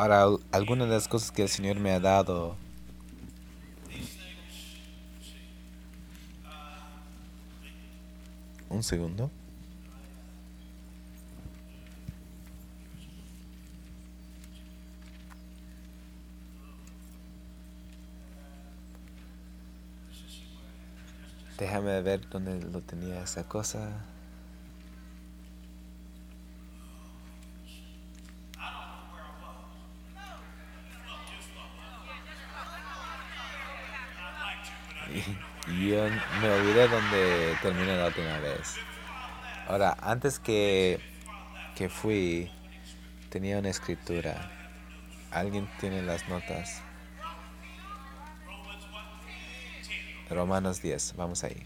Ahora, algunas de las cosas que el Señor me ha dado. Un segundo. Déjame ver dónde lo tenía esa cosa. Y yo me olvidé dónde terminé la última vez. Ahora, antes que fui, tenía una escritura. ¿Alguien tiene las notas? Romanos 10, vamos ahí.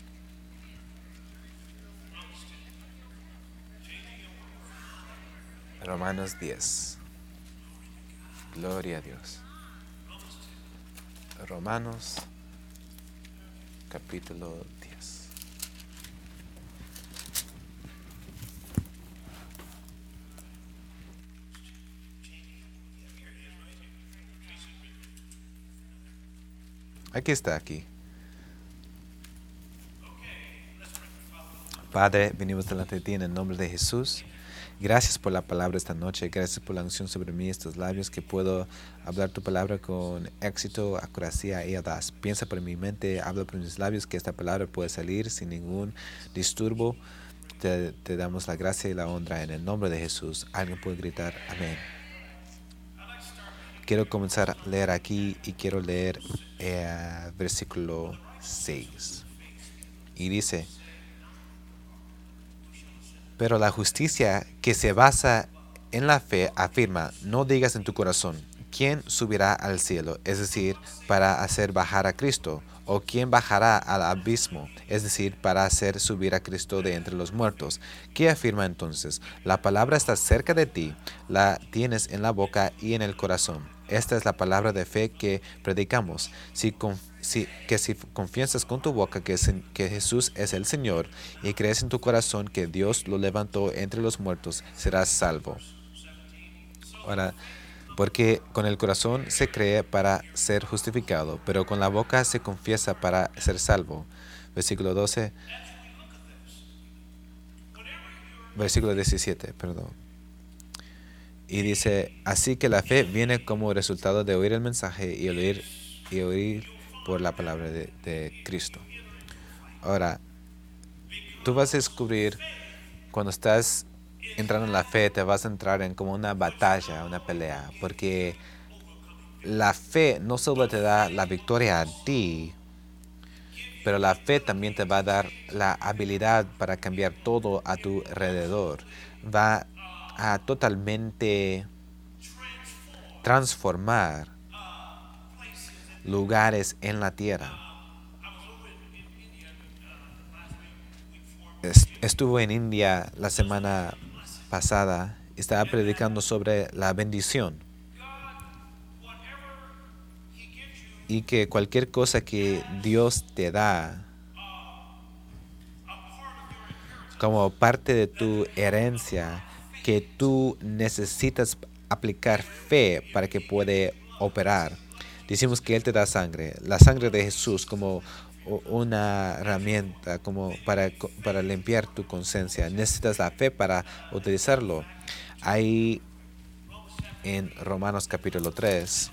Romanos 10. Gloria a Dios. Romanos capítulo 10. Aquí está, aquí. Padre, venimos delante de ti en el nombre de Jesús. Gracias por la palabra esta noche. Gracias por la unción sobre mí, estos labios, que puedo hablar tu palabra con éxito, acuracia y audaz. Piensa por mi mente, habla por mis labios, que esta palabra pueda salir sin ningún disturbo. Te damos la gracia y la honra en el nombre de Jesús. Alguien puede gritar amén. Quiero comenzar a leer aquí y quiero leer versículo 6. Y dice: pero la justicia que se basa en la fe afirma: no digas en tu corazón, ¿quién subirá al cielo? Es decir, para hacer bajar a Cristo. ¿O quién bajará al abismo? Es decir, para hacer subir a Cristo de entre los muertos. ¿Qué afirma entonces? La palabra está cerca de ti, la tienes en la boca y en el corazón. Esta es la palabra de fe que predicamos. Si confiesas con tu boca que Jesús es el Señor y crees en tu corazón que Dios lo levantó entre los muertos, serás salvo. Ahora, porque con el corazón se cree para ser justificado, pero con la boca se confiesa para ser salvo. Versículo 12. Versículo 17, perdón. Y dice: así que la fe viene como resultado de oír el mensaje y oír por la palabra de Cristo. Ahora, tú vas a descubrir, cuando estás entrando en la fe, te vas a entrar en como una batalla, una pelea, porque la fe no solo te da la victoria a ti, pero la fe también te va a dar la habilidad para cambiar todo a tu alrededor. Va a totalmente transformar lugares en la tierra. Estuve en India la semana pasada. Estaba predicando sobre la bendición. Y que cualquier cosa que Dios te da como parte de tu herencia, que tú necesitas aplicar fe para que pueda operar. Decimos que Él te da sangre, la sangre de Jesús, como una herramienta como para limpiar tu conciencia. Necesitas la fe para utilizarlo. Ahí en Romanos capítulo 3,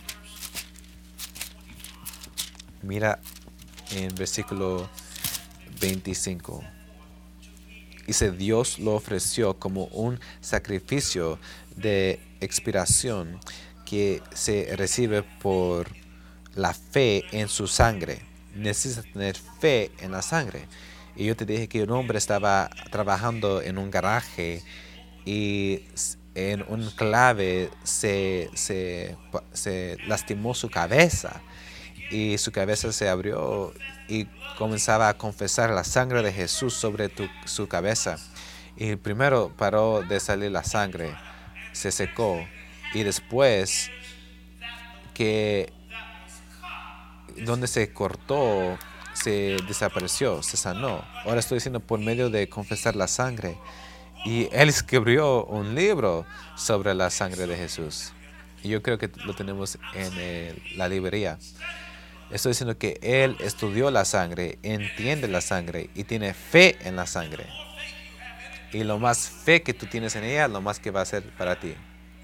mira en versículo 25. Dice: Dios lo ofreció como un sacrificio de expiación que se recibe por la fe en su sangre. Necesitas tener fe en la sangre. Y yo te dije que un hombre estaba trabajando en un garaje y en un clave se lastimó su cabeza. Y su cabeza se abrió y comenzaba a confesar la sangre de Jesús sobre su cabeza. Y primero paró de salir la sangre, se secó. Y después, que donde se cortó, se desapareció, se sanó. Ahora estoy diciendo por medio de confesar la sangre. Y él escribió un libro sobre la sangre de Jesús. Y yo creo que lo tenemos en la librería. Estoy diciendo que él estudió la sangre, entiende la sangre y tiene fe en la sangre. Y lo más fe que tú tienes en ella, lo más que va a ser para ti.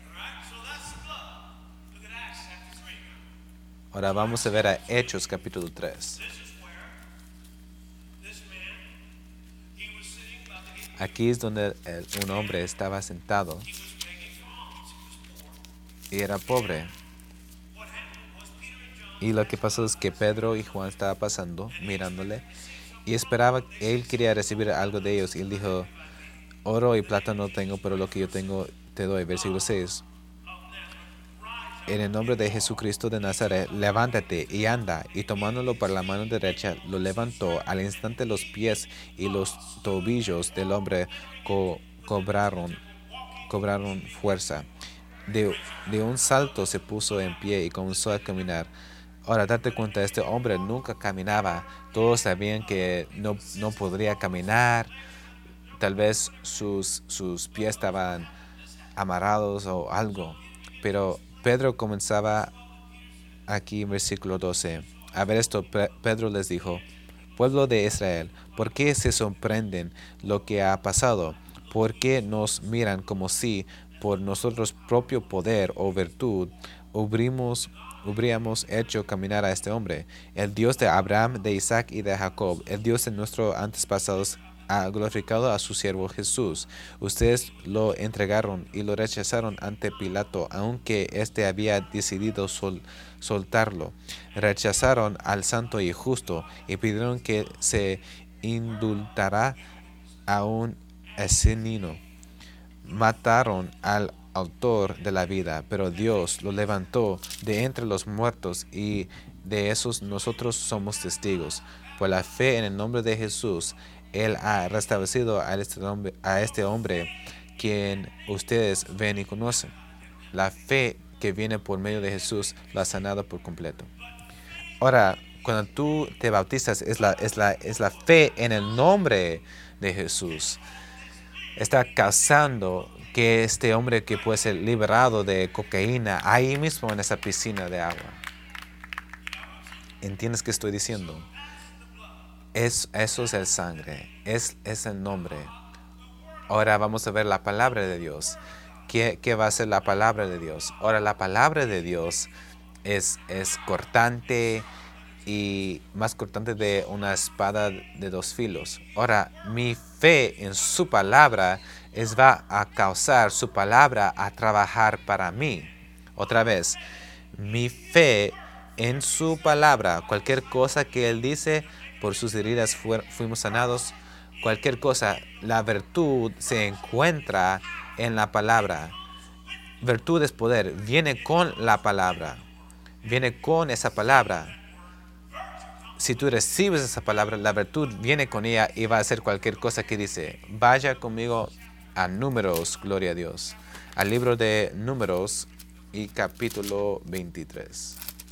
Ahora vamos a ver a Hechos capítulo 3. Aquí es donde un hombre estaba sentado y era pobre. Y lo que pasó es que Pedro y Juan estaban pasando, mirándole, y esperaba, él quería recibir algo de ellos. Y él dijo, oro y plata no tengo, pero lo que yo tengo te doy. Versículo 6. En el nombre de Jesucristo de Nazaret, levántate y anda. Y tomándolo por la mano derecha, lo levantó. Al instante los pies y los tobillos del hombre cobraron fuerza. De un salto se puso en pie y comenzó a caminar. Ahora, date cuenta, este hombre nunca caminaba. Todos sabían que no podría caminar. Tal vez sus pies estaban amarrados o algo. Pero Pedro comenzaba aquí en versículo 12. A ver esto, Pedro les dijo, pueblo de Israel, ¿por qué se sorprenden lo que ha pasado? ¿Por qué nos miran como si por nosotros propio poder o virtud habríamos hecho caminar a este hombre? El Dios de Abraham, de Isaac y de Jacob, el Dios de nuestros antepasados, ha glorificado a su siervo Jesús. Ustedes lo entregaron y lo rechazaron ante Pilato, aunque éste había decidido soltarlo. Rechazaron al santo y justo y pidieron que se indultara a un asesino. Mataron al autor de la vida, pero Dios lo levantó de entre los muertos y de esos nosotros somos testigos. Por la fe en el nombre de Jesús, Él ha restablecido a este hombre quien ustedes ven y conocen. La fe que viene por medio de Jesús lo ha sanado por completo. Ahora, cuando tú te bautizas, es la fe en el nombre de Jesús. Está causando que este hombre que puede ser liberado de cocaína ahí mismo en esa piscina de agua. ¿Entiendes qué estoy diciendo? Eso es el sangre, es el nombre. Ahora vamos a ver la palabra de Dios. ¿Qué va a ser la palabra de Dios? Ahora la palabra de Dios es cortante y más cortante de una espada de dos filos. Ahora, mi fe en su palabra va a causar su palabra a trabajar para mí. Otra vez, mi fe en su palabra, cualquier cosa que Él dice, por sus heridas fuimos sanados, cualquier cosa, la virtud se encuentra en la palabra. Virtud es poder, viene con la palabra, viene con esa palabra. Si tú recibes esa palabra, la virtud viene con ella y va a hacer cualquier cosa que dice. Vaya conmigo a Números, gloria a Dios. Al libro de Números y capítulo 23.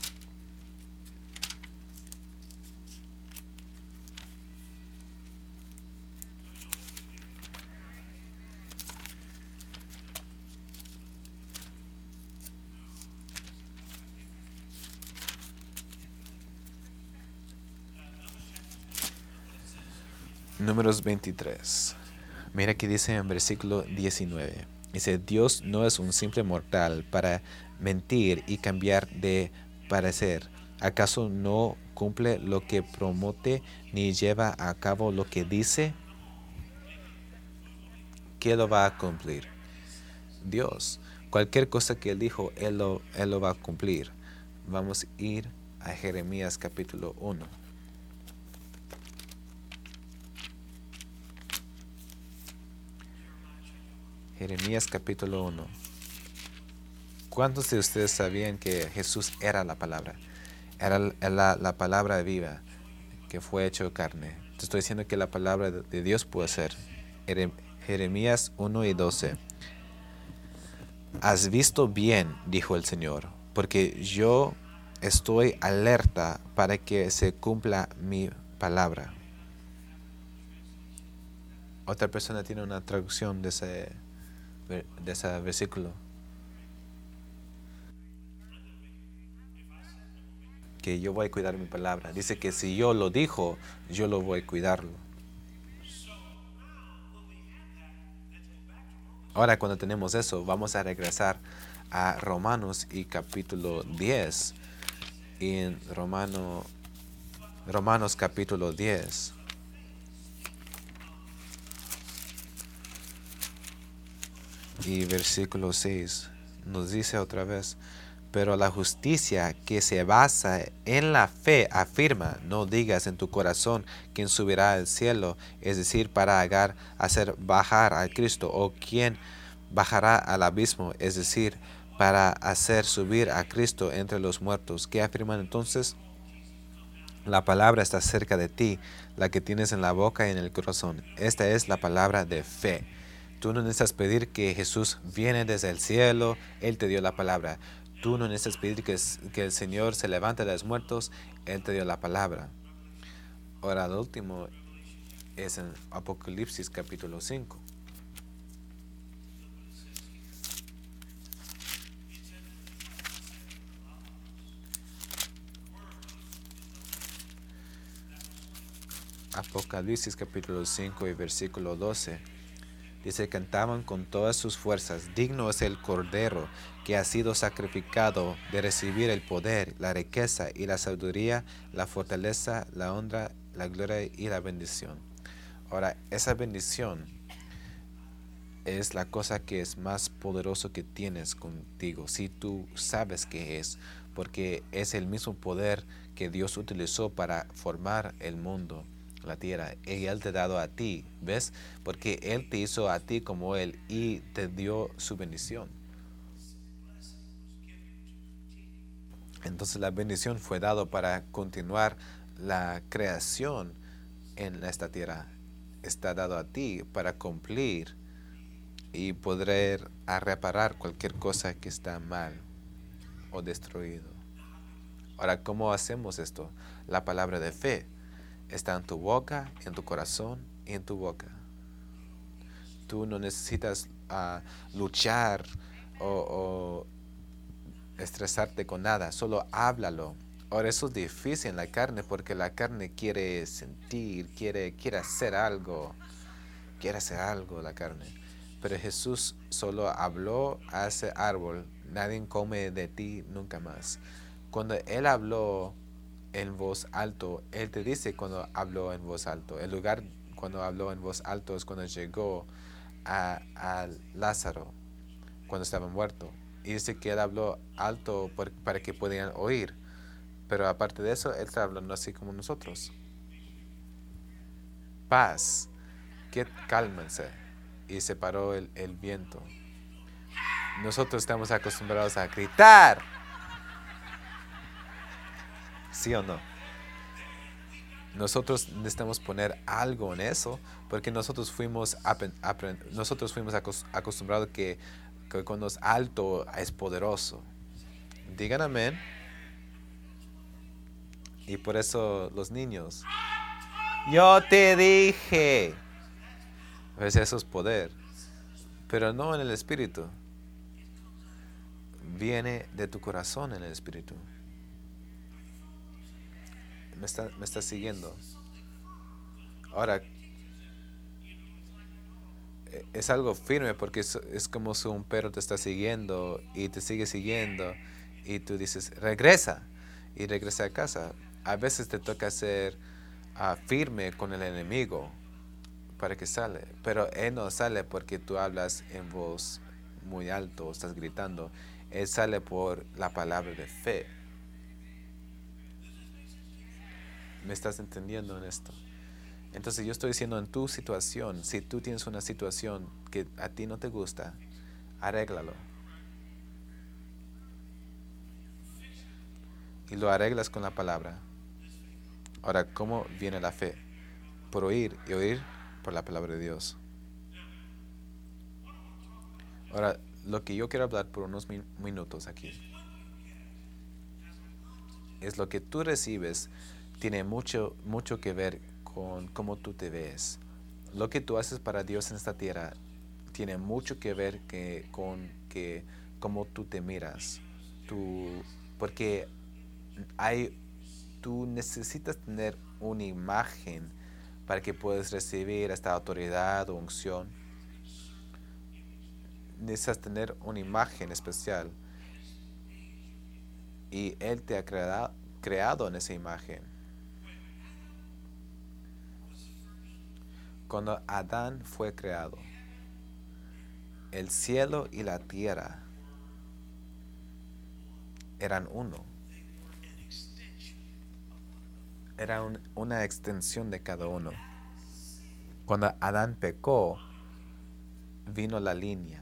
Números 23. Mira que dice en versículo 19. Dice, Dios no es un simple mortal para mentir y cambiar de parecer. ¿Acaso no cumple lo que promete ni lleva a cabo lo que dice? ¿Qué lo va a cumplir? Dios. Cualquier cosa que Él dijo, Él lo va a cumplir. Vamos a ir a Jeremías capítulo 1. Jeremías capítulo 1. ¿Cuántos de ustedes sabían que Jesús era la palabra? Era la palabra viva que fue hecho carne. Te estoy diciendo que la palabra de Dios puede ser. Jeremías 1 y 12. Has visto bien, dijo el Señor, porque yo estoy alerta para que se cumpla mi palabra. Otra persona tiene una traducción de ese versículo. que yo voy a cuidar mi palabra. Dice que si yo lo dijo, yo lo voy a cuidarlo. Ahora cuando tenemos eso, vamos a regresar a Romanos y capítulo 10. Y en Romanos capítulo 10. Y versículo 6 nos dice otra vez: pero la justicia que se basa en la fe afirma, no digas en tu corazón quién subirá al cielo, es decir, para hacer bajar a Cristo, o quién bajará al abismo, es decir, para hacer subir a Cristo entre los muertos. ¿Qué afirman entonces? La palabra está cerca de ti, la que tienes en la boca y en el corazón. Esta es la palabra de fe. Tú no necesitas pedir que Jesús viene desde el cielo, Él te dio la palabra. Tú no necesitas pedir que el Señor se levante de los muertos, Él te dio la palabra. Ahora, lo último es en Apocalipsis capítulo 5. Apocalipsis capítulo 5 y versículo 12. Dice: cantaban con todas sus fuerzas, digno es el Cordero que ha sido sacrificado de recibir el poder, la riqueza y la sabiduría, la fortaleza, la honra, la gloria y la bendición. Ahora, esa bendición es la cosa que es más poderoso que tienes contigo, si tú sabes que es, porque es el mismo poder que Dios utilizó para formar el mundo, la tierra, y Él te ha dado a ti, ¿ves? Porque Él te hizo a ti como Él y te dio su bendición. Entonces la bendición fue dado para continuar la creación en esta tierra. Está dado a ti para cumplir y poder reparar cualquier cosa que está mal o destruido. Ahora, ¿cómo hacemos esto? La palabra de fe está en tu boca, en tu corazón y en tu boca. Tú no necesitas luchar o estresarte con nada, solo háblalo. Ahora, eso es difícil en la carne porque la carne quiere sentir, quiere hacer algo. Quiere hacer algo la carne. Pero Jesús solo habló a ese árbol: nadie come de ti nunca más. Cuando Él habló en voz alto, Él te dice cuando habló en voz alto. El lugar cuando habló en voz alto es cuando llegó a Lázaro, cuando estaba muerto. Y dice que Él habló alto para que pudieran oír. Pero aparte de eso, Él está hablando así como nosotros. Paz, cálmense. Y se paró el viento. Nosotros estamos acostumbrados a gritar. ¿Sí o no? Nosotros necesitamos poner algo en eso, porque nosotros fuimos acostumbrados que cuando es alto es poderoso. Digan amén. Y por eso los niños: yo te dije. Pues eso es poder, pero no en el espíritu. Viene de tu corazón en el espíritu. ¿Me está siguiendo? Ahora, es algo firme porque es como si un perro te está siguiendo y te sigue siguiendo y tú dices: regresa, y regresa a casa. A veces te toca ser firme con el enemigo para que sale, pero él no sale porque tú hablas en voz muy alto, estás gritando. Él sale por la palabra de fe. ¿Me estás entendiendo en esto? Entonces yo estoy diciendo, en tu situación, si tú tienes una situación que a ti no te gusta, arréglalo. Y lo arreglas con la palabra. Ahora, ¿cómo viene la fe? Por oír, y oír por la palabra de Dios. Ahora, lo que yo quiero hablar por unos minutos aquí es lo que tú recibes tiene mucho que ver con cómo tú te ves. Lo que tú haces para Dios en esta tierra tiene mucho que ver con cómo tú te miras. Porque hay tú necesitas tener una imagen para que puedas recibir esta autoridad o unción. Necesitas tener una imagen especial. Y Él te ha creado en esa imagen. Cuando Adán fue creado, el cielo y la tierra eran uno. Era una extensión de cada uno. Cuando Adán pecó, vino la línea.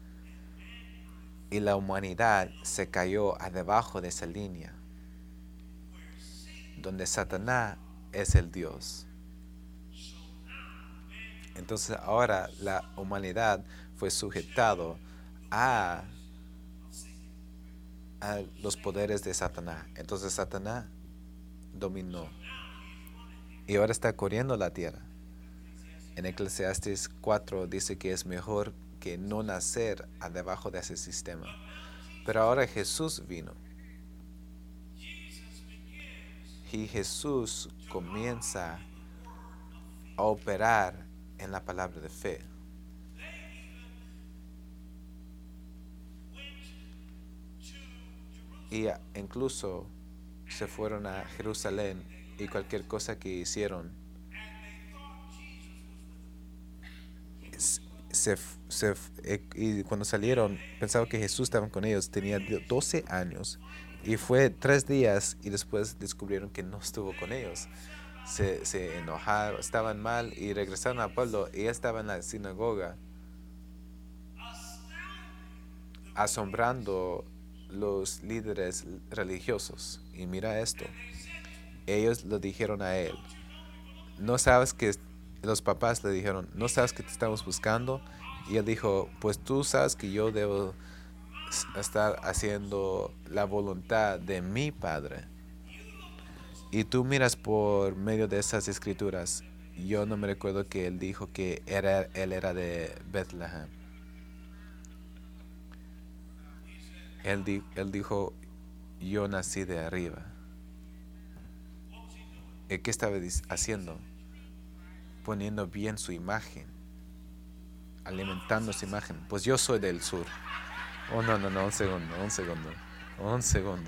Y la humanidad se cayó debajo de esa línea, donde Satanás es el Dios. Entonces ahora la humanidad fue sujetado a los poderes de Satanás. Entonces Satanás dominó. Y ahora está corriendo la tierra. En Eclesiastes 4 dice que es mejor que no nacer debajo de ese sistema. Pero ahora Jesús vino. Y Jesús comienza a operar en la palabra de fe. Y incluso se fueron a Jerusalén y cualquier cosa que hicieron y cuando salieron pensaban que Jesús estaba con ellos. Tenía 12 años y fue 3 días y después descubrieron que no estuvo con ellos. Se enojaron, estaban mal y regresaron a Pablo y él estaba en la sinagoga asombrando los líderes religiosos. Y mira esto, ellos lo dijeron a él, no sabes que los papás le dijeron, no sabes que te estamos buscando. Y él dijo, pues tú sabes que yo debo estar haciendo la voluntad de mi Padre. Y tú miras por medio de esas escrituras. Yo no me recuerdo que él dijo que él era de Bethlehem. Él dijo, yo nací de arriba. ¿Y qué estaba haciendo? Poniendo bien su imagen, alimentando su imagen. Pues yo soy del sur. Oh, no, un segundo.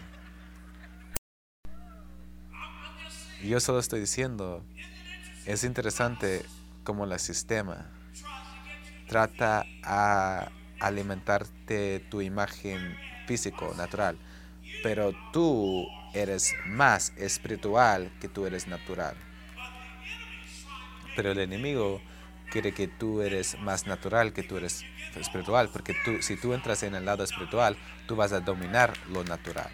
Yo solo estoy diciendo, es interesante cómo el sistema trata a alimentarte tu imagen físico, natural, pero tú eres más espiritual que tú eres natural. Pero el enemigo quiere que tú eres más natural que tú eres espiritual, porque si tú entras en el lado espiritual, tú vas a dominar lo natural.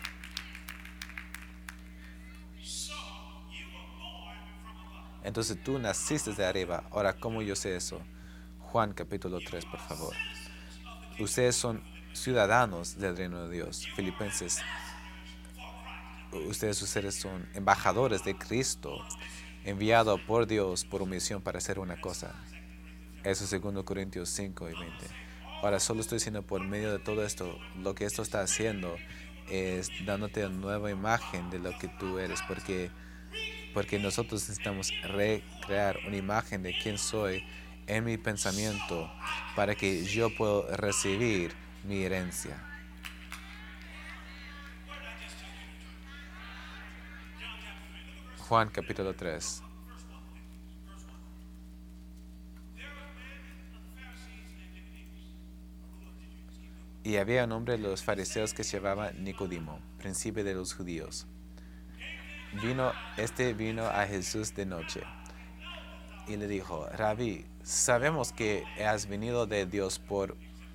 Entonces tú naciste de arriba. Ahora, ¿cómo yo sé eso? Juan capítulo 3, por favor. Ustedes son ciudadanos del reino de Dios. Filipenses, ustedes son embajadores de Cristo, enviado por Dios por misión para hacer una cosa. Eso es 2 Corintios 5 y 20. Ahora, solo estoy diciendo por medio de todo esto, lo que esto está haciendo es dándote una nueva imagen de lo que tú eres, porque nosotros necesitamos recrear una imagen de quién soy en mi pensamiento para que yo pueda recibir mi herencia. Juan capítulo 3. Y había un hombre de los fariseos que se llamaba Nicodemo, príncipe de los judíos. Vino a Jesús de noche y le dijo, Rabí, sabemos que has venido de Dios por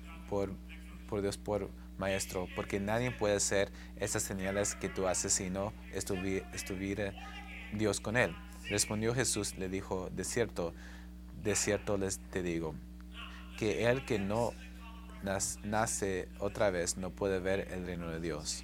maestro, porque nadie puede hacer esas señales que tú haces si no estuviera Dios con él. Respondió Jesús, le dijo, de cierto te digo, que el que no nace otra vez no puede ver el reino de Dios.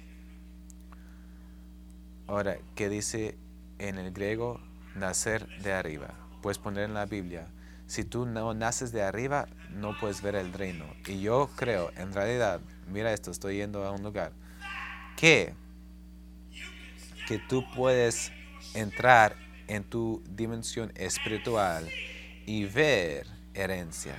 Ahora, ¿qué dice en el griego nacer de arriba? Puedes poner en la Biblia, si tú no naces de arriba, no puedes ver el reino. Y yo creo, en realidad, mira esto, estoy yendo a un lugar, que que tú puedes entrar en tu dimensión espiritual y ver herencia.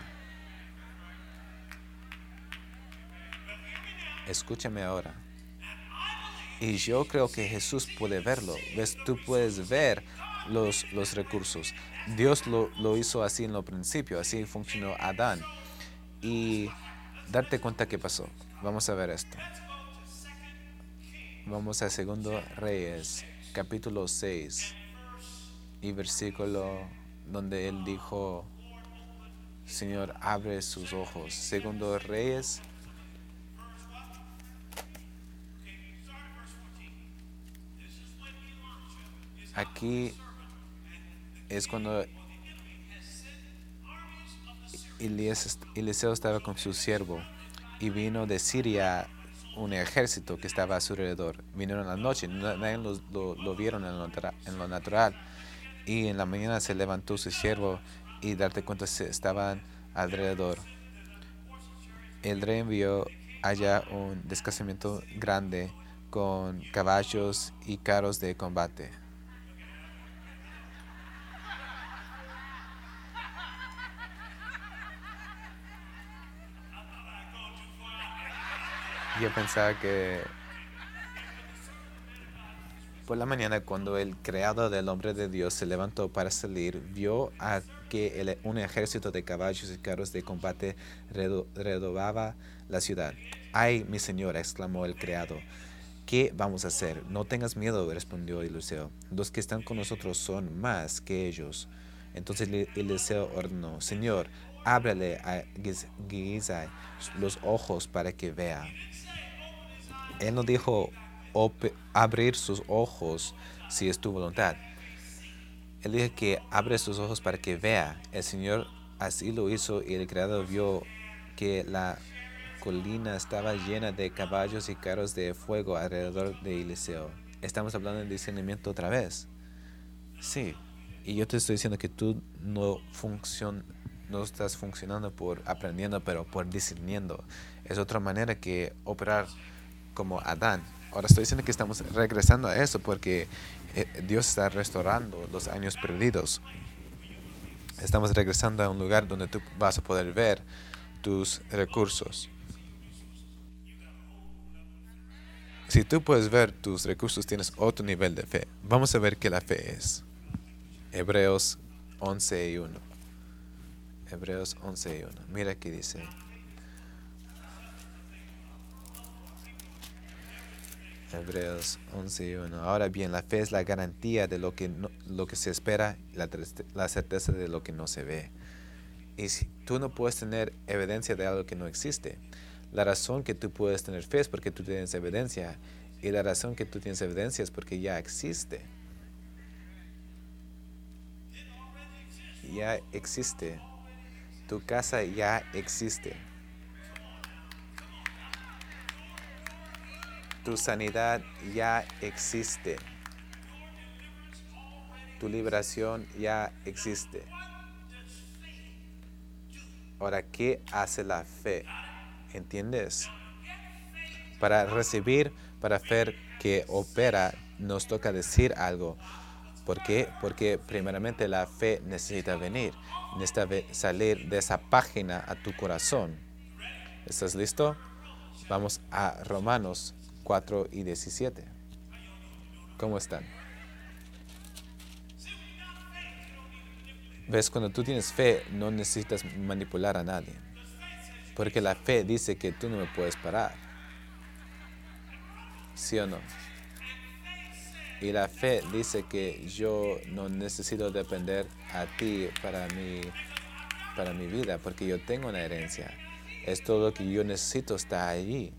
Escúchame ahora. Y yo creo que Jesús puede verlo. ¿Ves? Tú puedes ver los recursos. Dios lo hizo así en lo principio. Así funcionó Adán. Y darte cuenta qué pasó. Vamos a ver esto. Vamos a 2 Reyes, capítulo 6. Y versículo donde él dijo, Señor, abre sus ojos. 2 Reyes. Aquí es cuando Eliseo estaba con su siervo y vino de Siria un ejército que estaba a su alrededor. Vinieron en la noche, nadie lo vieron en lo natural. Y en la mañana se levantó su siervo y darte cuenta estaban alrededor. El rey envió allá un desplazamiento grande con caballos y carros de combate. Yo pensaba que por la mañana, cuando el creador del hombre de Dios se levantó para salir, vio a que un ejército de caballos y carros de combate redobaba la ciudad. ¡Ay, mi señor!, exclamó el criado. ¿Qué vamos a hacer? No tengas miedo, respondió Eliseo. Los que están con nosotros son más que ellos. Entonces Eliseo ordenó, Señor, ábrele a Giasai los ojos para que vea. Él no dijo abrir sus ojos si es tu voluntad. Él dijo que abre sus ojos para que vea. El Señor así lo hizo y el criado vio que la colina estaba llena de caballos y carros de fuego alrededor de Eliseo. Estamos hablando de discernimiento otra vez. Sí. Y yo te estoy diciendo que tú no estás funcionando por aprendiendo, pero por discerniendo. Es otra manera que operar como Adán. Ahora estoy diciendo que estamos regresando a eso porque Dios está restaurando los años perdidos. Estamos regresando a un lugar donde tú vas a poder ver tus recursos. Si tú puedes ver tus recursos, tienes otro nivel de fe. Vamos a ver qué la fe es. Hebreos 11:1. Hebreos 11:1. Mira qué dice. Hebreos 11:1. Ahora bien, la fe es la garantía de lo que se espera, la certeza de lo que no se ve. Y si tú no puedes tener evidencia de algo que no existe, la razón que tú puedes tener fe es porque tú tienes evidencia. Y la razón que tú tienes evidencia es porque ya existe. Ya existe. Tu casa ya existe. Tu sanidad ya existe. Tu liberación ya existe. Ahora, ¿qué hace la fe? ¿Entiendes? Para recibir, para ver que opera, nos toca decir algo. ¿Por qué? Porque primeramente la fe necesita venir. Necesita salir de esa página a tu corazón. ¿Estás listo? Vamos a Romanos 4:17. ¿Cómo están? ¿Ves? Cuando tú tienes fe, no necesitas manipular a nadie. Porque la fe dice que tú no me puedes parar. ¿Sí o no? Y la fe dice que yo no necesito depender a ti para mi vida, porque yo tengo una herencia. Es todo lo que yo necesito está allí.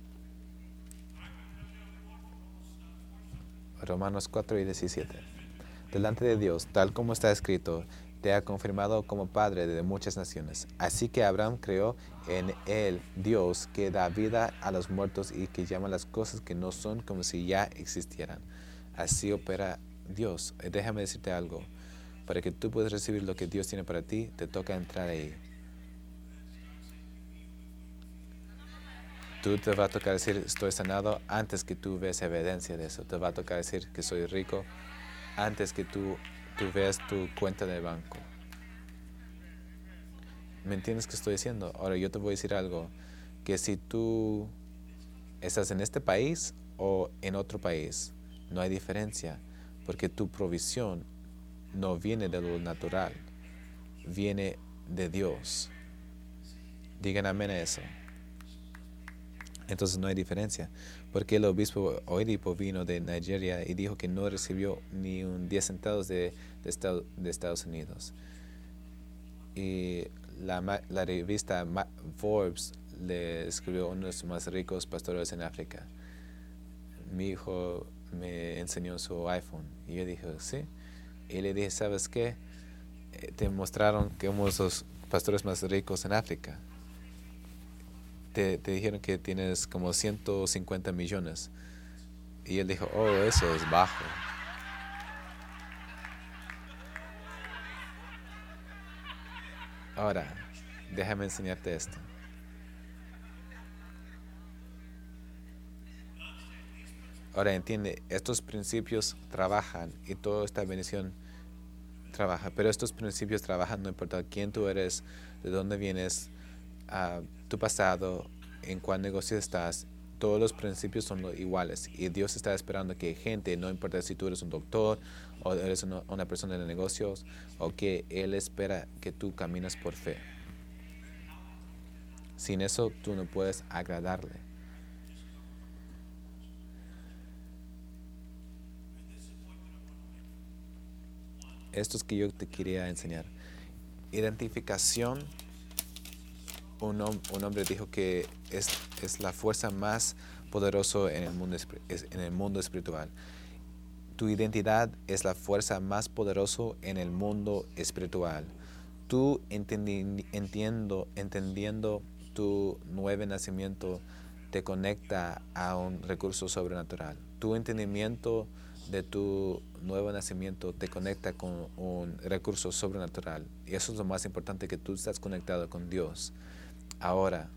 Romanos 4:17. Delante de Dios, tal como está escrito, te ha confirmado como padre de muchas naciones. Así que Abraham creó en él Dios que da vida a los muertos y que llama las cosas que no son como si ya existieran. Así opera Dios. Déjame decirte algo. Para que tú puedas recibir lo que Dios tiene para ti, te toca entrar ahí. Tú te va a tocar decir estoy sanado antes que tú veas evidencia de eso. Te va a tocar decir que soy rico antes que tú veas tu cuenta de banco. ¿Me entiendes qué estoy diciendo? Ahora yo te voy a decir algo, que si tú estás en este país o en otro país, no hay diferencia, porque tu provisión no viene de lo natural, viene de Dios. Digan amén a eso. Entonces no hay diferencia, porque el obispo Oedipo vino de Nigeria y dijo que no recibió ni un 10 centavos de Estados Unidos. Y la revista Forbes le escribió uno de los más ricos pastores en África. Mi hijo me enseñó su iPhone y yo dije, sí. Y le dije, ¿sabes qué? Te mostraron que somos los pastores más ricos en África. Te dijeron que tienes como 150 millones. Y él dijo, oh, eso es bajo. Ahora, déjame enseñarte esto. Ahora entiende, estos principios trabajan y toda esta bendición trabaja, pero estos principios trabajan no importa quién tú eres, de dónde vienes, tu pasado, en cuál negocio estás. Todos los principios son iguales y Dios está esperando que gente, no importa si tú eres un doctor o eres una persona de negocios, o que Él espera que tú caminas por fe. Sin eso tú no puedes agradarle. Esto es que yo te quería enseñar. Identificación. Un hombre dijo que es la fuerza más poderosa en el mundo espiritual. Tu identidad es la fuerza más poderosa en el mundo espiritual. Tú entendiendo tu nuevo nacimiento te conecta a un recurso sobrenatural. Tu entendimiento de tu nuevo nacimiento te conecta con un recurso sobrenatural. Y eso es lo más importante, que tú estás conectado con Dios. Ahora,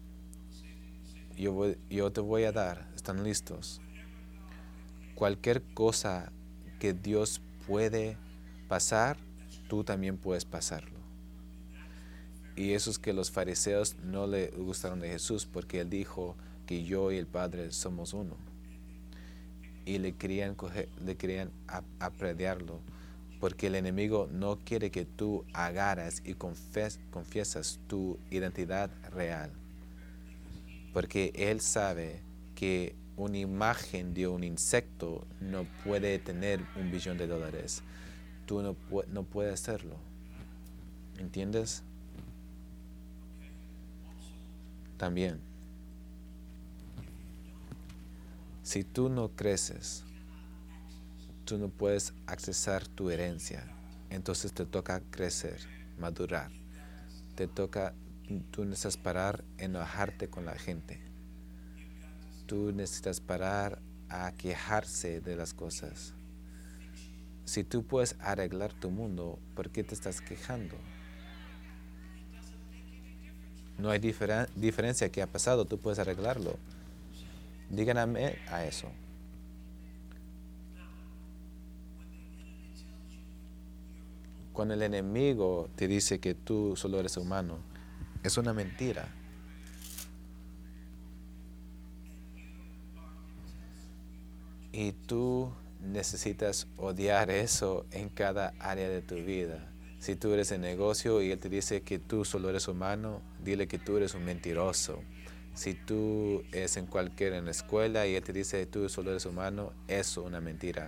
yo te voy a dar, ¿están listos? Cualquier cosa que Dios puede pasar, tú también puedes pasarlo. Y eso es que los fariseos no le gustaron de Jesús, porque Él dijo que yo y el Padre somos uno. Y le querían apedrearlo, porque el enemigo no quiere que tú agarras y confiesas tu identidad real. Porque él sabe que una imagen de un insecto no puede tener $1 billón. Tú no puedes hacerlo. ¿Entiendes? También, si tú no creces, tú no puedes accesar tu herencia. Entonces te toca crecer, madurar. Tú necesitas parar enojarte con la gente. Tú necesitas parar a quejarse de las cosas. Si tú puedes arreglar tu mundo, ¿por qué te estás quejando? No hay diferencia que ha pasado, tú puedes arreglarlo. Díganme a eso. Cuando el enemigo te dice que tú solo eres humano, es una mentira. Y tú necesitas odiar eso en cada área de tu vida. Si tú eres en negocio y él te dice que tú solo eres humano, dile que tú eres un mentiroso. Si tú es en la escuela y él te dice que tú solo eres humano, eso es una mentira.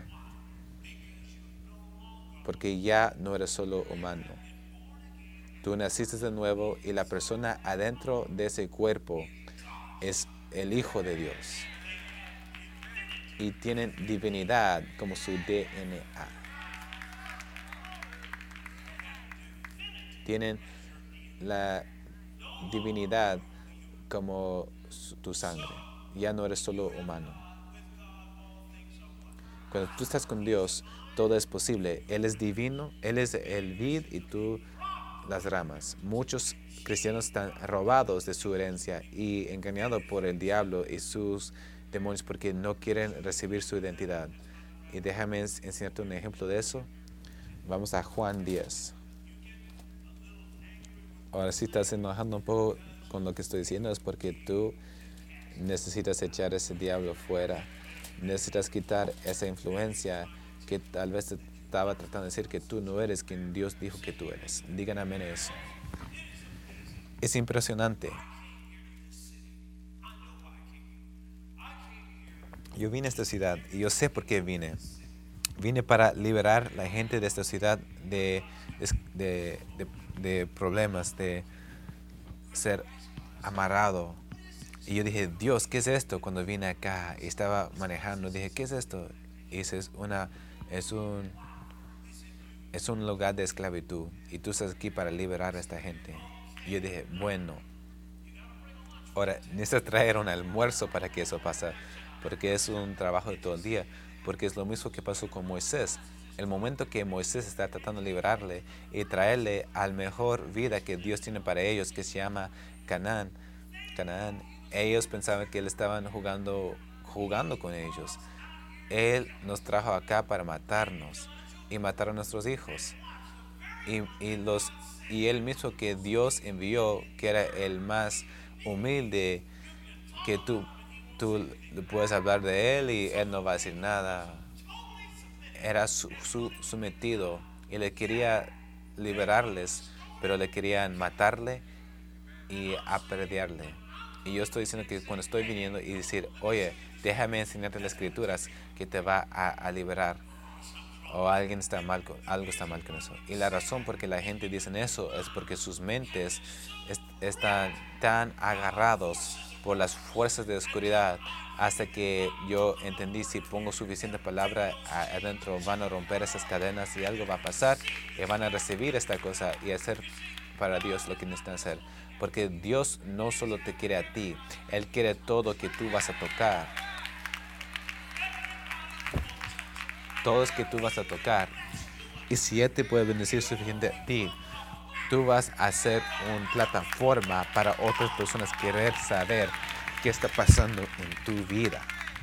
Porque ya no eres solo humano. Tú naciste de nuevo y la persona adentro de ese cuerpo es el Hijo de Dios. Y tienen divinidad como su DNA. Tienen la divinidad como tu sangre. Ya no eres solo humano. Cuando tú estás con Dios, todo es posible. Él es divino, Él es el vid y tú las ramas. Muchos cristianos están robados de su herencia y engañados por el diablo y sus demonios porque no quieren recibir su identidad. Y déjame enseñarte un ejemplo de eso. Vamos a Juan 10. Ahora si estás enojando un poco con lo que estoy diciendo es porque tú necesitas echar ese diablo fuera. Necesitas quitar esa influencia que tal vez te estaba tratando de decir que tú no eres quien Dios dijo que tú eres. Digan amén a eso. Es impresionante. Yo vine a esta ciudad y yo sé por qué vine. Vine para liberar a la gente de esta ciudad de problemas, de ser amarrado. Y yo dije, Dios, ¿qué es esto? Cuando vine acá y estaba manejando, dije, ¿qué es esto? Y es un lugar de esclavitud. Y tú estás aquí para liberar a esta gente. Y yo dije, bueno, ahora necesitas traer un almuerzo para que eso pase. Porque es un trabajo de todo el día. Porque es lo mismo que pasó con Moisés. El momento que Moisés está tratando de liberarle y traerle a la mejor vida que Dios tiene para ellos, que se llama Canaán, ellos pensaban que él estaban jugando con ellos. Él nos trajo acá para matarnos y matar a nuestros hijos. Y él mismo que Dios envió, que era el más humilde, que tú puedes hablar de él y él no va a decir nada. Era sometido y le quería liberarles, pero le querían matarle y apedrearle. Y yo estoy diciendo que cuando estoy viniendo y decir, oye, déjame enseñarte las escrituras que te va a liberar, o algo está mal con eso. Y la razón por que la gente dice eso es porque sus mentes están tan agarrados por las fuerzas de oscuridad, hasta que yo entendí, si pongo suficiente palabra adentro, van a romper esas cadenas y algo va a pasar y van a recibir esta cosa y hacer para Dios lo que necesitan hacer. Porque Dios no solo te quiere a ti, Él quiere todo que tú vas a tocar. Todo es que tú vas a tocar. Y si Él te puede bendecir suficiente a ti, tú vas a ser una plataforma para otras personas querer saber qué está pasando en tu vida.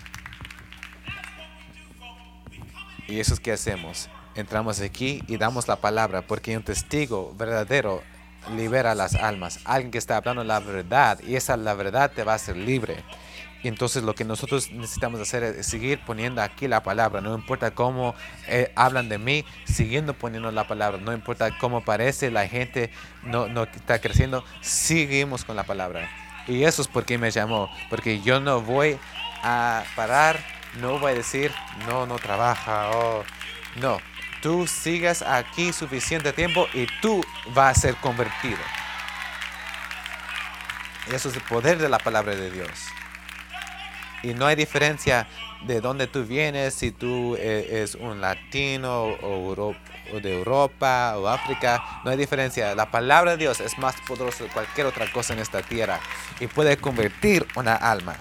Y eso es que hacemos. Entramos aquí y damos la palabra, porque un testigo verdadero libera las almas. Alguien que está hablando la verdad, y la verdad te va a hacer libre. Y entonces lo que nosotros necesitamos hacer es seguir poniendo aquí la palabra. No importa cómo hablan de mí, siguiendo poniendo la palabra. No importa cómo parece la gente, no está creciendo, seguimos con la palabra. Y eso es porque me llamó, porque yo no voy a parar, no voy a decir, no trabaja, no. Tú sigas aquí suficiente tiempo y tú vas a ser convertido. Y eso es el poder de la palabra de Dios. Y no hay diferencia de dónde tú vienes, si tú eres un latino o de Europa o África. No hay diferencia. La palabra de Dios es más poderosa que cualquier otra cosa en esta tierra y puede convertir una alma.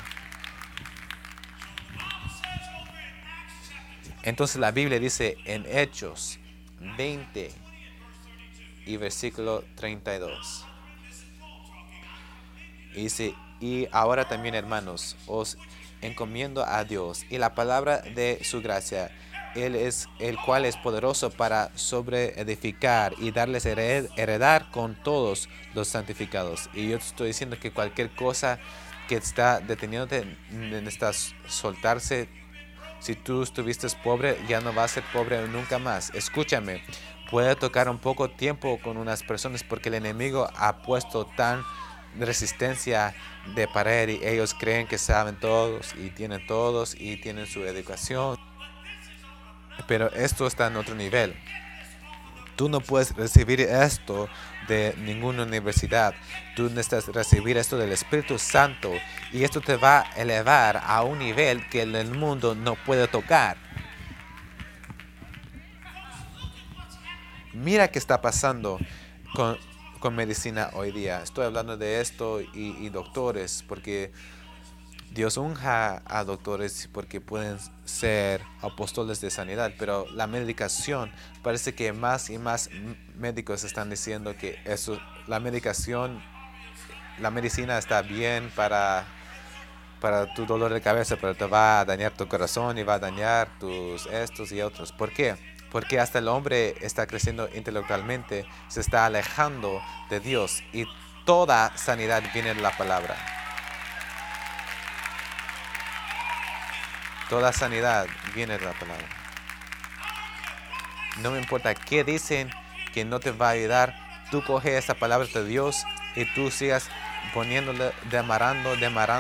Entonces la Biblia dice en Hechos 20 y versículo 32. Y dice, y ahora también, hermanos, os encomiendo a Dios y la palabra de su gracia, Él es el cual es poderoso para sobreedificar y darles heredar con todos los santificados. Y yo te estoy diciendo que cualquier cosa que está deteniéndote necesitas soltarse. Si tú estuviste pobre, ya no vas a ser pobre nunca más. Escúchame, puede tocar un poco tiempo con unas personas porque el enemigo ha puesto tan resistencia de pared y ellos creen que saben todos y tienen su educación. Pero esto está en otro nivel. Tú no puedes recibir esto de ninguna universidad. Tú necesitas recibir esto del Espíritu Santo y esto te va a elevar a un nivel que el mundo no puede tocar. Mira qué está pasando con medicina hoy día. Estoy hablando de esto y doctores porque Dios unja a doctores porque pueden ser apóstoles de sanidad, pero la medicación, parece que más y más médicos están diciendo que eso, la medicación, la medicina está bien para tu dolor de cabeza, pero te va a dañar tu corazón y va a dañar tus estos y otros. ¿Por qué? Porque hasta el hombre está creciendo intelectualmente, se está alejando de Dios y toda sanidad viene de la palabra. Toda sanidad viene de la palabra. No me importa qué dicen que no te va a ayudar. Tú coge esa palabra de Dios y tú sigas poniéndole, demarando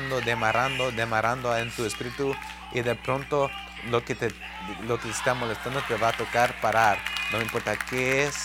en tu espíritu, y de pronto lo que te está molestando te va a tocar parar. No me importa qué es.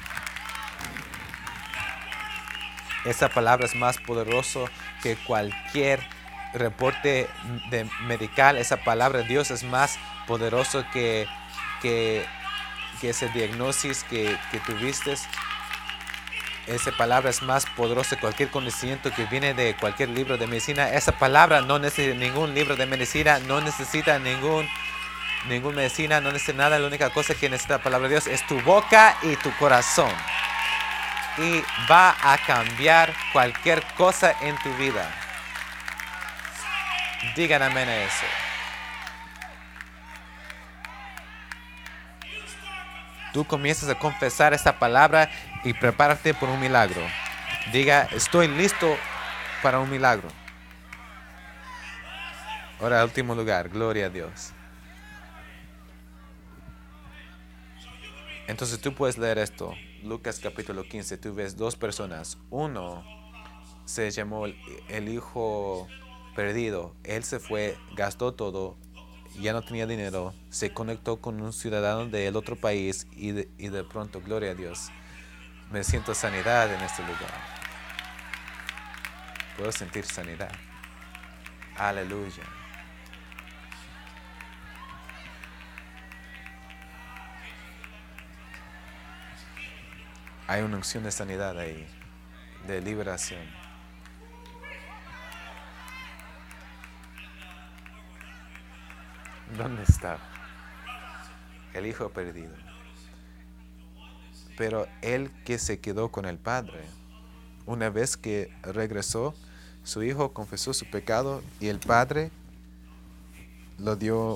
Esa palabra es más poderoso que cualquier reporte medical. Esa palabra de Dios es más poderoso que ese diagnóstico que tuviste. Esa palabra es más poderosa que cualquier conocimiento que viene de cualquier libro de medicina. Esa palabra no necesita ningún libro de medicina, no necesita ninguna medicina, no necesita nada. La única cosa que necesita la palabra de Dios es tu boca y tu corazón. Y va a cambiar cualquier cosa en tu vida. Digan amén a eso. Tú comienzas a confesar esta palabra y prepárate por un milagro. Diga, estoy listo para un milagro. Ahora, último lugar, gloria a Dios. Entonces tú puedes leer esto. Lucas capítulo 15, tú ves dos personas. Uno se llamó el hijo perdido. Él se fue, gastó todo, ya no tenía dinero, se conectó con un ciudadano del otro país y de pronto, gloria a Dios, me siento sanidad en este lugar. Puedo sentir sanidad. Aleluya. Hay una unción de sanidad ahí, de liberación. ¿Dónde está el hijo perdido? Pero él que se quedó con el padre, una vez que regresó, su hijo confesó su pecado y el padre le dio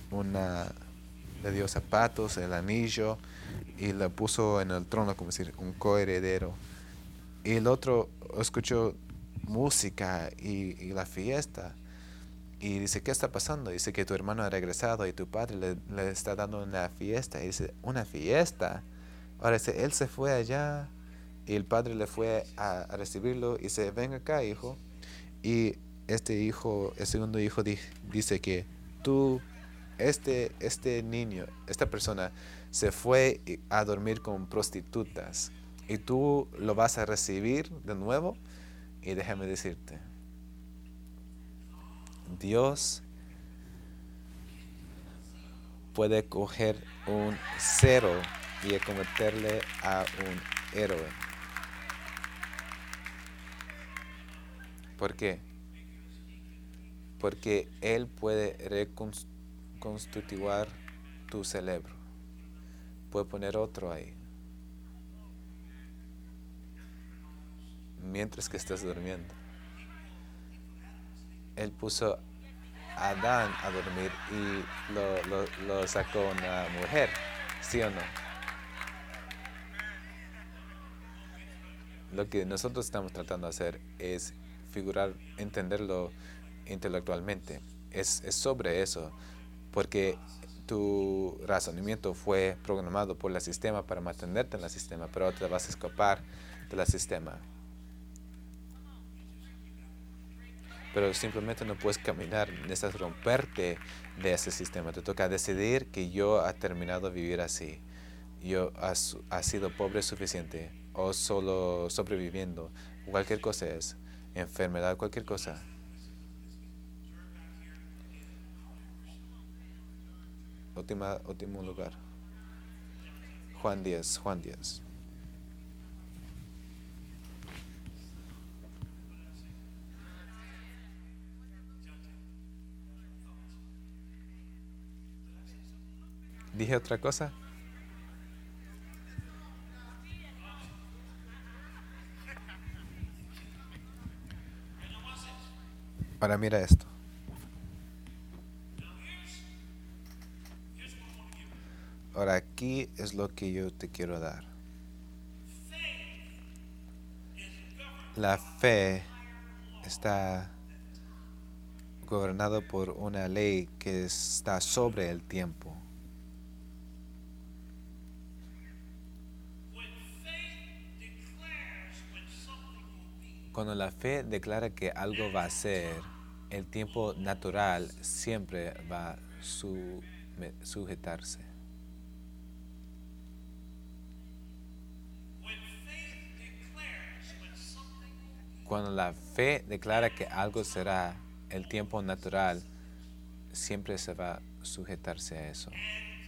zapatos, el anillo, y le puso en el trono, como decir, un coheredero. Y el otro escuchó música y la fiesta. Y dice, ¿qué está pasando? Dice que tu hermano ha regresado y tu padre le está dando una fiesta. Y dice, ¿una fiesta? Ahora dice, él se fue allá y el padre le fue a recibirlo y dice, ven acá, hijo. Y este hijo, el segundo hijo dice que tú, este niño, esta persona se fue a dormir con prostitutas y tú lo vas a recibir de nuevo. Y déjame decirte, Dios puede coger un cero y convertirle a un héroe. ¿Por qué? Porque Él puede reconstituir tu cerebro. Puede poner otro ahí. Mientras que estás durmiendo. Él puso a Adán a dormir y lo sacó una mujer. ¿Sí o no? Lo que nosotros estamos tratando de hacer es entenderlo intelectualmente. Es sobre eso, porque tu razonamiento fue programado por el sistema para mantenerte en el sistema, pero ahora te vas a escapar del sistema. Pero simplemente no puedes caminar, necesitas romperte de ese sistema. Te toca decidir que yo he terminado de vivir así. Yo ha sido pobre suficiente, o solo sobreviviendo. Cualquier cosa es, enfermedad, cualquier cosa. Último lugar. Juan 10. ¿Dije otra cosa? Ahora mira esto. Ahora aquí es lo que yo te quiero dar. La fe está gobernado por una ley que está sobre el tiempo. Cuando la fe declara que algo va a ser, el tiempo natural siempre va a sujetarse. Cuando la fe declara que algo será, el tiempo natural siempre se va a sujetarse a eso.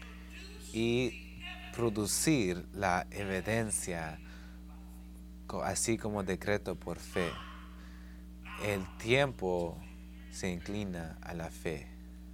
Y producir la evidencia, así como decreto por fe. El tiempo se inclina a la fe.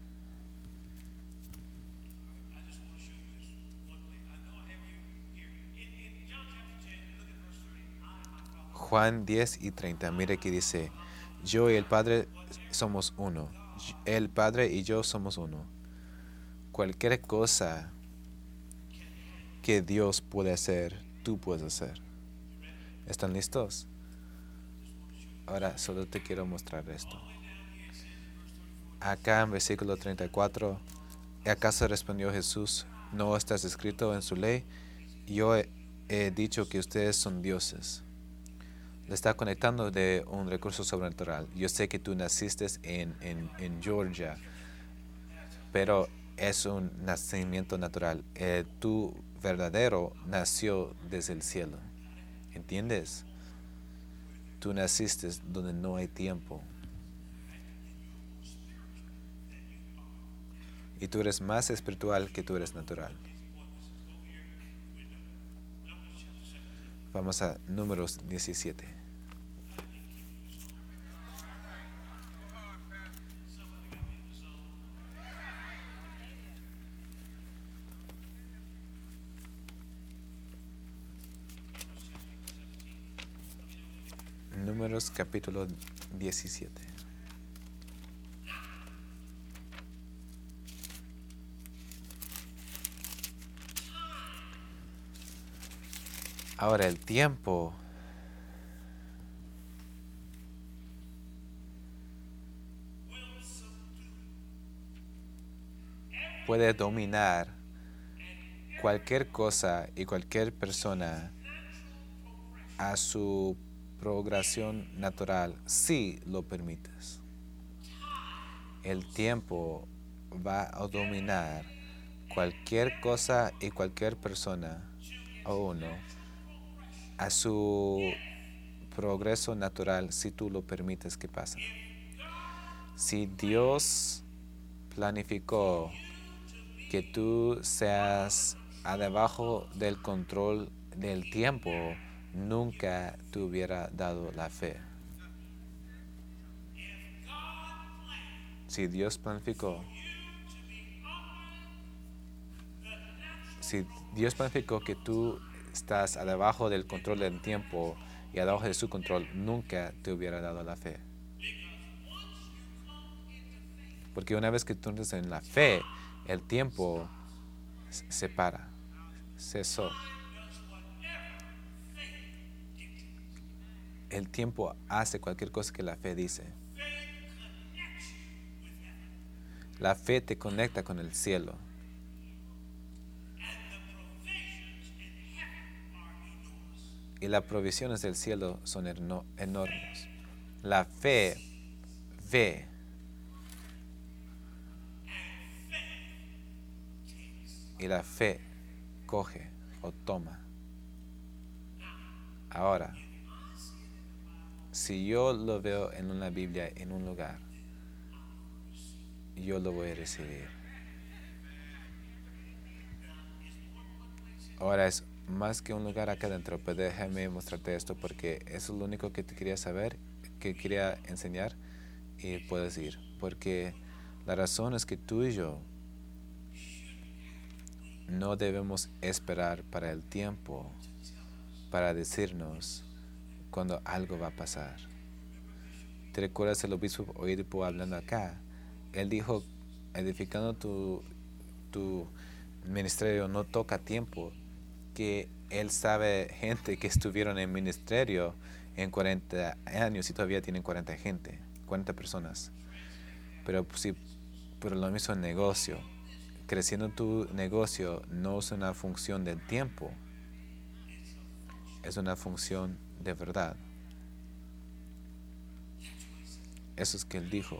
Juan 10:30, mire que dice, yo y el Padre somos uno. El Padre y yo somos uno. Cualquier cosa que Dios puede hacer, tú puedes hacer. ¿Están listos? Ahora solo te quiero mostrar esto. Acá en versículo 34, ¿acaso respondió Jesús, no estás escrito en su ley? Yo he dicho que ustedes son dioses. Le está conectando de un recurso sobrenatural. Yo sé que tú naciste en Georgia, pero es un nacimiento natural. Tu verdadero nació desde el cielo. ¿Entiendes? Tú naciste donde no hay tiempo. Y tú eres más espiritual que tú eres natural. Vamos a Números 17. Números capítulo 17. Ahora el tiempo puede dominar cualquier cosa y cualquier persona a su progresión natural si lo permites. El tiempo va a dominar cualquier cosa y cualquier persona o uno a su progreso natural si tú lo permites que pase. Si Dios planificó que tú seas debajo del control del tiempo, nunca te hubiera dado la fe. Si Dios planificó que tú estás debajo del control del tiempo y debajo de su control, nunca te hubiera dado la fe. Porque una vez que tú entras en la fe, el tiempo se para, cesó. El tiempo hace cualquier cosa que la fe dice. La fe te conecta con el cielo. Y las provisiones del cielo son enormes. La fe ve. Y la fe coge o toma. Ahora, si yo lo veo en una Biblia, en un lugar, yo lo voy a recibir. Ahora es más que un lugar acá adentro, pero déjame mostrarte esto porque eso es lo único que te quería saber, que quería enseñar y puedes ir. Porque la razón es que tú y yo no debemos esperar para el tiempo para decirnos cuando algo va a pasar. ¿Te recuerdas el obispo Oedipo hablando acá? Él dijo, edificando tu ministerio no toca tiempo, que él sabe gente que estuvieron en ministerio en 40 años y todavía tienen 40 personas. Pero lo mismo en negocio. Creciendo tu negocio no es una función del tiempo, es una función de verdad. Eso es que él dijo.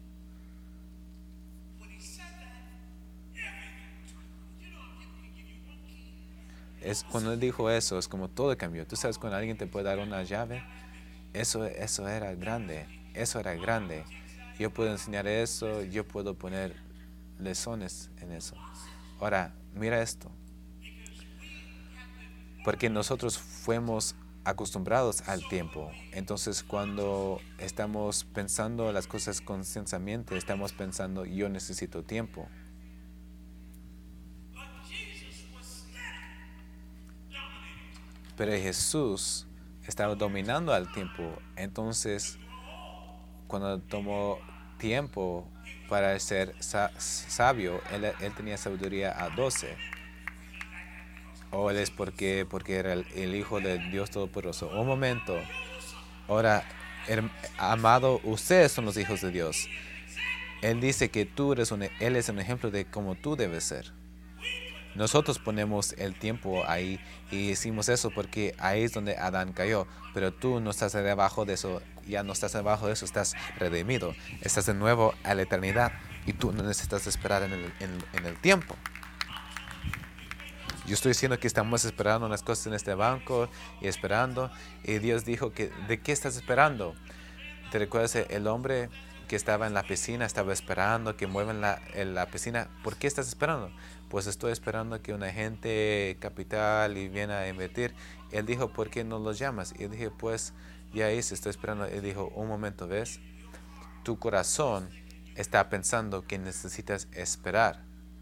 Es cuando él dijo eso, es como todo cambió. Tú sabes, cuando alguien te puede dar una llave, eso era grande. Eso era grande. Yo puedo enseñar eso, yo puedo poner lesones en eso. Ahora, mira esto. Porque nosotros fuimos acostumbrados al tiempo. Entonces, cuando estamos pensando las cosas conscientemente, estamos pensando, yo necesito tiempo. Pero Jesús estaba dominando al tiempo. Entonces, cuando tomó tiempo para ser sabio, él tenía sabiduría a 12. O él es porque era el Hijo del Dios Todopoderoso. Un momento. Ahora, amado, ustedes son los hijos de Dios. Él dice que Él es un ejemplo de cómo tú debes ser. Nosotros ponemos el tiempo ahí y hicimos eso porque ahí es donde Adán cayó. Pero tú no estás debajo de eso, ya no estás debajo de eso, estás redimido. Estás de nuevo a la eternidad y tú no necesitas esperar en el tiempo. Yo estoy diciendo que estamos esperando unas cosas en este banco y esperando. Y Dios dijo que, ¿de qué estás esperando? ¿Te recuerdas el hombre que estaba en la piscina, estaba esperando que muevan la piscina? ¿Por qué estás esperando? Pues estoy esperando que un agente capital y viene a invertir. Él dijo, ¿por qué no los llamas? Y yo dije, pues ya hice, estoy esperando. Él dijo, un momento, ¿ves? Tu corazón está pensando que necesitas esperar.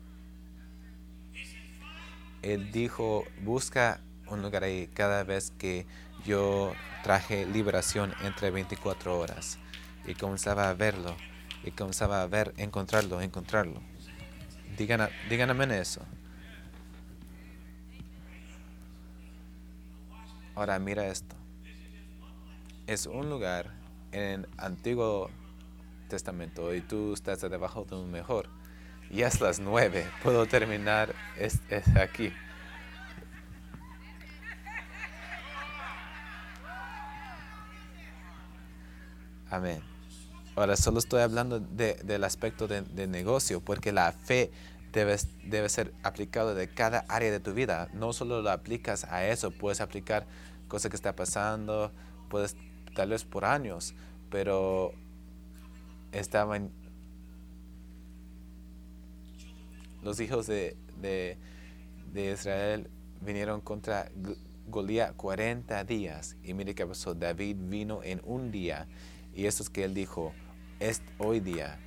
Él dijo, busca un lugar ahí cada vez que yo traje liberación entre 24 horas. Y comenzaba a verlo. Y comenzaba a encontrarlo. Díganme eso. Ahora mira esto. Es un lugar en el Antiguo Testamento y tú estás debajo de un mejor. Ya es las 9. Puedo terminar aquí. Amén. Ahora solo estoy hablando del aspecto de negocio, porque la fe debe ser aplicada de cada área de tu vida. No solo lo aplicas a eso, puedes aplicar cosas que está pasando, puedes tal vez por años, pero los hijos de Israel vinieron contra Goliat 40 días. Y mire qué pasó. David vino en un día. Y esto es que él dijo, hoy día,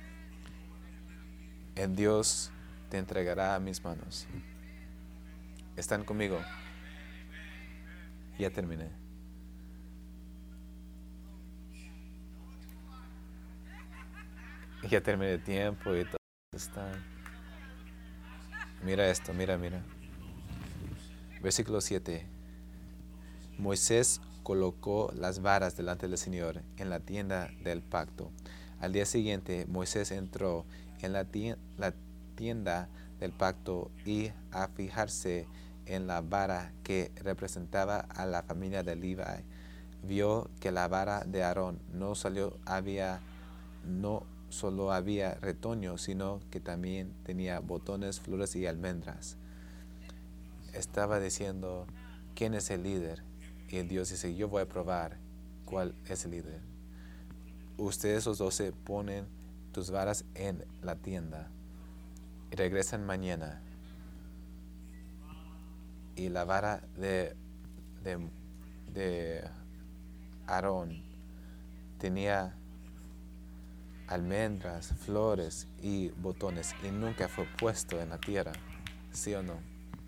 el Dios te entregará a mis manos. ¿Están conmigo? Ya terminé. Ya terminé el tiempo y todo está. Mira esto, mira. Versículo 7. Moisés colocó las varas delante del Señor en la tienda del pacto. Al día siguiente, Moisés entró en la tienda del pacto y a fijarse en la vara que representaba a la familia de Levi, vio que la vara de Aarón no solo había retoño, sino que también tenía botones, flores y almendras. Estaba diciendo, ¿quién es el líder? Y Dios dice, yo voy a probar cuál es el líder. Ustedes los 12 ponen tus varas en la tienda y regresan mañana. Y la vara de Aarón tenía almendras, flores y botones y nunca fue puesto en la tierra. ¿Sí o no?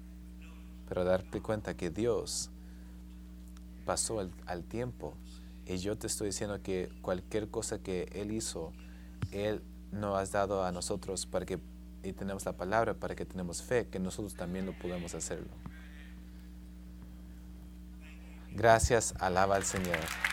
pero darte cuenta que Dios pasó al tiempo, y yo te estoy diciendo que cualquier cosa que Él hizo, Él nos ha dado a nosotros y tenemos la palabra para que tenemos fe, que nosotros también lo podemos hacerlo. Gracias, alaba al Señor.